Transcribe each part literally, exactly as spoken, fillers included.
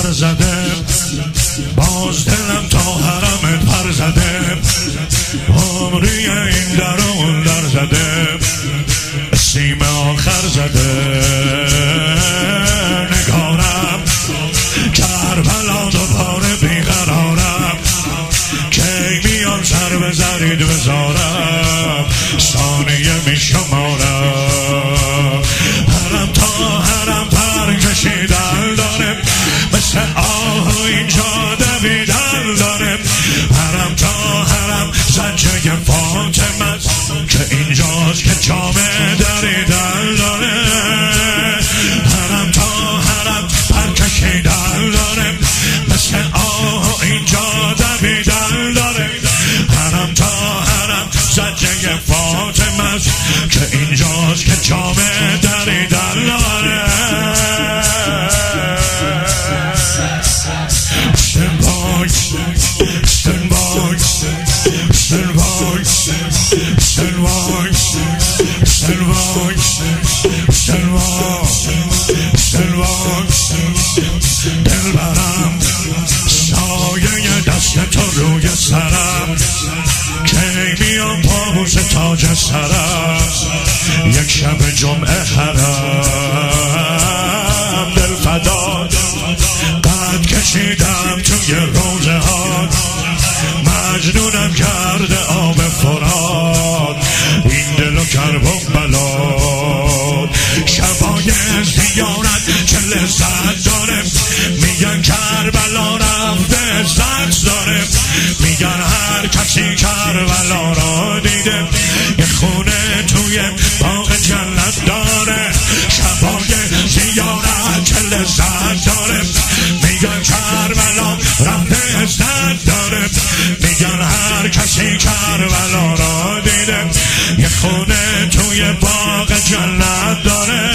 سر زده، باز دلم تا حرمت پر زده، عمری این در و اون در زده، سیم آخر زده. نگارم کربلا دوباره بیقرارم، کی میان سر بزرید بزارم، ثانیه می شمارم. حرم تا حرم پر کشیدن داره، مثل آهو اینجا دویدن داره. حرم تا حرم زنجه فاطمه است، که اینجاست که جامه دریدن داره. حرم تا حرم پر کشیدن داره، مثل آهو اینجا دویدن داره. حرم تا حرم زنجه فاطمه است، که اینجاست که جامه دریدن داره. Stand by, stand by, stand by, stand by, stand by, stand by, stand by. دلبرم سایه دست تو روی سرم، کی میام پابوس تاج سرم، یک شب جمعه حرم. دل فدا قد کشیدم توی روزه ها، مجنونم کرده آب فرات، این دلو کرب و بلاد. شبای زیارت چه لذت داره، میگن کربلا رفته عزت داره. میگن هر کسی کربلا را دیده، یه خونه توی باغ جنت داره. شبای زیارت چه لذت داره، میگن کربلا رفته عزت داره. میگن هر کسی کربلا را دیده، یه خونه توی باغ جنت داره.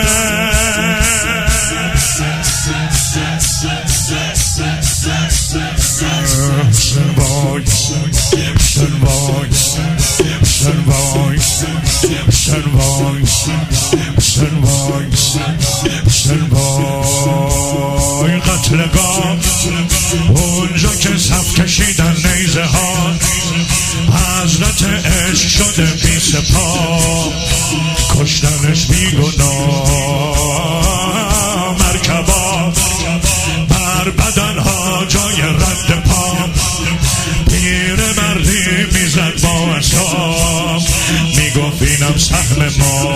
Stand by, stand by, stand by, stand by, stand by, stand by. قتلگاه اونجا که صف کشیدن نیزه ها، حضرت عشق شده بی سپاه، کشتنش بی گناه. مرکبا بر بدنها جای رد پا، پیر مردی میزد با اصحاب، میگفت اینم سهم ما.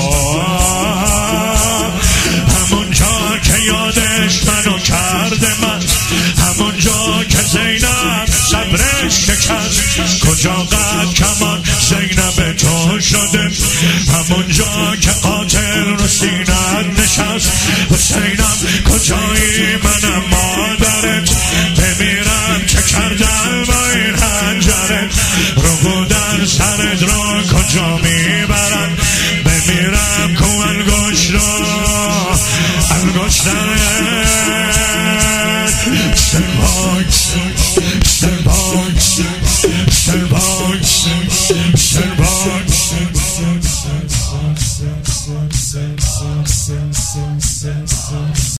همونجا که یادش منو کرده من، همونجا که زینب صبرش شکست، کجا قد کمان زینب تو شده، همونجا که قاتل رو سینت نشست. حسینم کجایی منم مادرت، بمیرم چه کردم با این حنجرت، رو بودن سرت را کجا